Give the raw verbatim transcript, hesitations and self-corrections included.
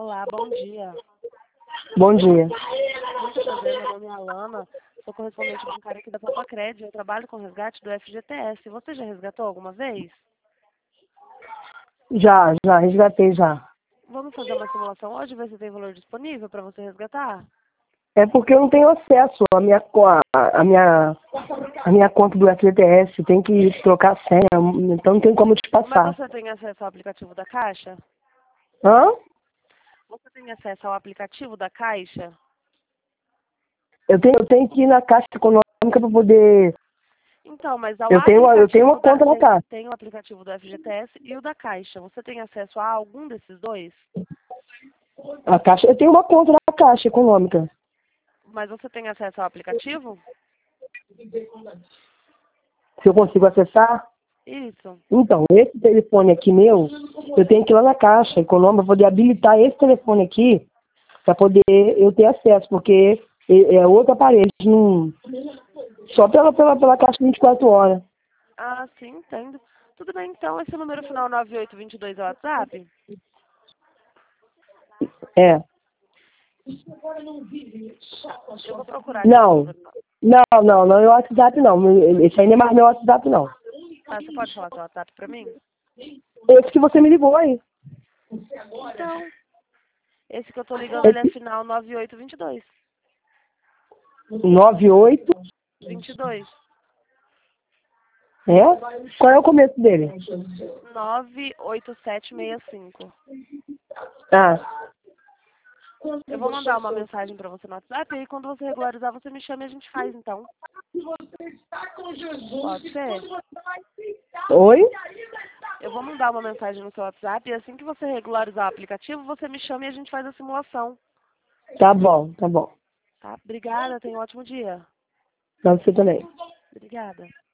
Olá, bom dia. Bom dia. Muito prazer, meu nome é Alana. Sou correspondente bancária aqui da Papacred. Eu trabalho com resgate do F G T S. Você já resgatou alguma vez? Já, já, resgatei já. Vamos fazer uma simulação hoje, ver se tem valor disponível para você resgatar? É porque eu não tenho acesso à minha, co- a, a minha, a minha conta do F G T S. Tem que trocar a senha, então não tem como te Mas passar. você tem acesso ao aplicativo da Caixa? Hã? Você tem acesso ao aplicativo da Caixa? Eu tenho, eu tenho que ir na Caixa Econômica para poder... Então, mas ao Eu tenho, uma- eu tenho uma aplicativo da... conta na Tem, Caixa. tem o aplicativo do F G T S e o da Caixa. Você tem acesso a algum desses dois? A Caixa. Eu tenho uma conta na Caixa Econômica. Mas você tem acesso ao aplicativo? Se eu consigo acessar... Isso. Então, esse telefone aqui meu, eu tenho que ir lá na Caixa Econômica para poder habilitar esse telefone aqui para poder eu ter acesso, porque é é outro aparelho, não, só pela, pela, pela Caixa vinte e quatro horas. Ah, sim, entendo. Tudo bem, então. Esse número final nove oito dois dois é o WhatsApp? É. Eu vou procurar aqui o Não, número. não, não, não é o WhatsApp não. Esse aí não é mais meu WhatsApp não. Tá, você pode falar seu WhatsApp pra mim? Esse que você me ligou aí. Então, esse que eu tô ligando, ele é Esse final nove oito dois dois. nove oito, vinte e dois. é? Qual é o começo dele? nove oito sete seis cinco. Ah, Eu vou mandar uma mensagem pra você no WhatsApp e aí quando você regularizar, você me chama e a gente faz, então. Pode ser? oi? Eu vou mandar uma mensagem no seu WhatsApp e assim que você regularizar o aplicativo, você me chama e a gente faz a simulação. Tá bom, tá bom. Tá? Obrigada, tenha um ótimo dia. Pra você também. Obrigada.